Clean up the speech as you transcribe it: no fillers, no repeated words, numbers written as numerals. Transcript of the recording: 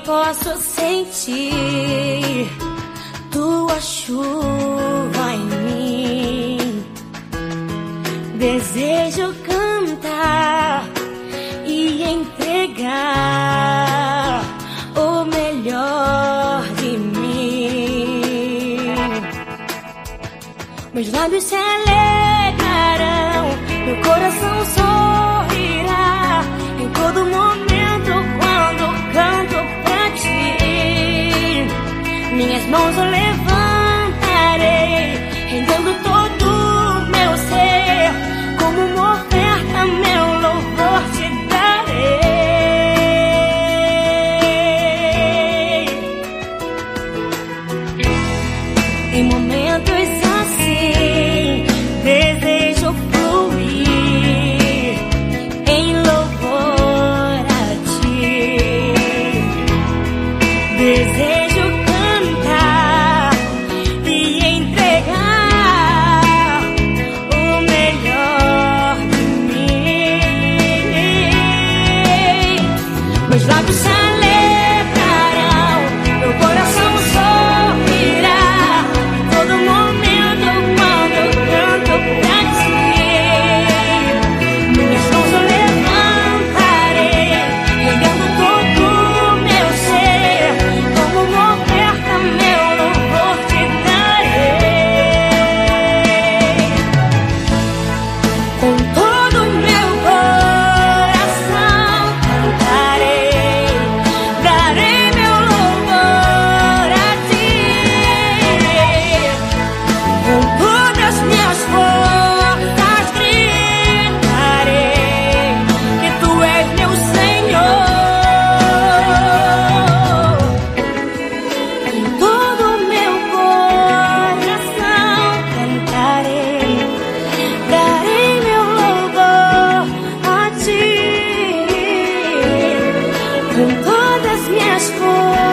posso sentir tua chuva em mim. Desejo cantar e entregar o melhor de mim. Meus lábios se alegrarão, meu coração sorrirá em todo momento quando canto pra ti. Minhas mãos eu levantarei, rendendo todo o meu ser, como uma oferta, meu louvor te darei. Em momentos assim, desejo fluir em louvor a ti. Desejo cantar e entregar o melhor de mim. Meus lábios se alegrarão, meu coração sorrirá em todo momento quando eu canto pra ti. Minhas mãos eu levantarei, rendendo todo o meu ser, como uma oferta, meu louvor te darei. Com todo o meu coração cantarei, darei meu louvor a ti. Com todas as minhas forças gritarei que tu és meu Senhor. Com todo o meu coração cantarei, darei meu louvor a ti. Com todas as minhas forças